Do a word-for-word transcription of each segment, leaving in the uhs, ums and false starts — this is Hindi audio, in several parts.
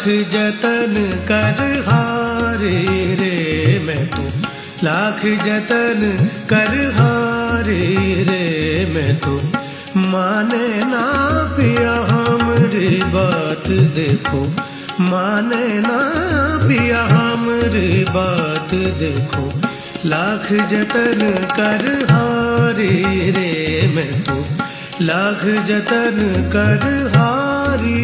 जतन कर हारे रे मैं तो, लाख जतन कर हारे रे मैं तो। माने ना पिया हमरी बात देखो, माने ना पिया हमरी बात देखो। लाख जतन कर हारे रे मैं तो, लाख जतन कर हारी।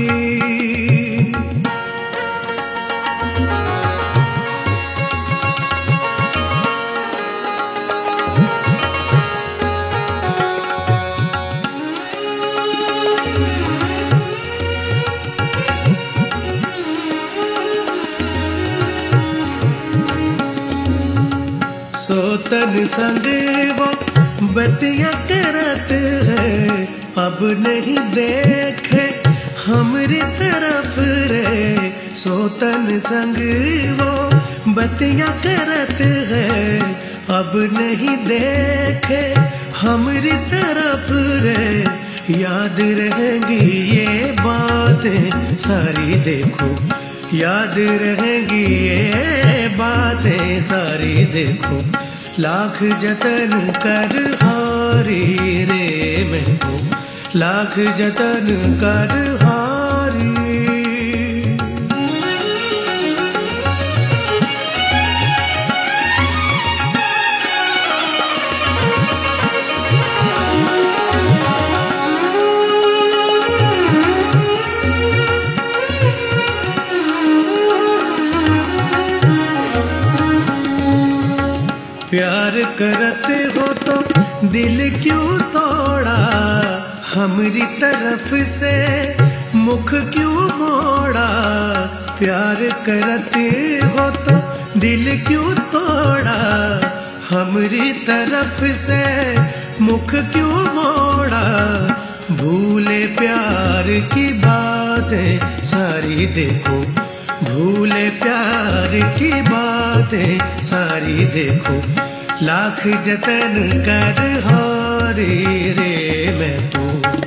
सोतन संग वो बतिया करत है, अब नहीं देखे हमरी तरफ रे। सोतन संग वो बतिया करत है, अब नहीं देखे हमरी तरफ रे। याद रहेंगी ये बातें सारी देखो, याद रहेंगी ये बातें सारी देखो। लाख जतन कर हारी रे मैं तो, लाख जतन कर हारी। प्यार करते हो तो दिल क्यों तोड़ा, हमरी तरफ से मुख क्यों मोड़ा। प्यार करते हो तो दिल क्यों तोड़ा, हमरी तरफ से मुख क्यों मोड़ा। भूले प्यार की बातें सारी देखो, भूले प्यार की बातें सारी देखो। लाख जतन कर हारे रे मैं तो,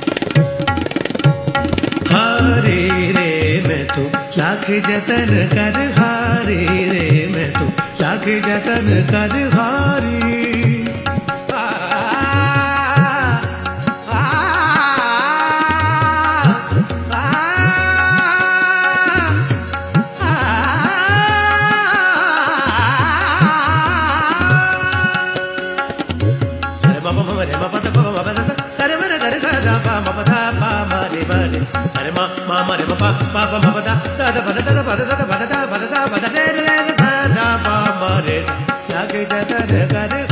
हारे रे मैं तो। लाख जतन कर हारे रे मैं तो, लाख जतन कर हारी। Sare ma ma ma re ma pa pa pa ma pa da da da pa da da pa da da pa da da pa da da pa da da da da da pa ma re. Laak jatan kar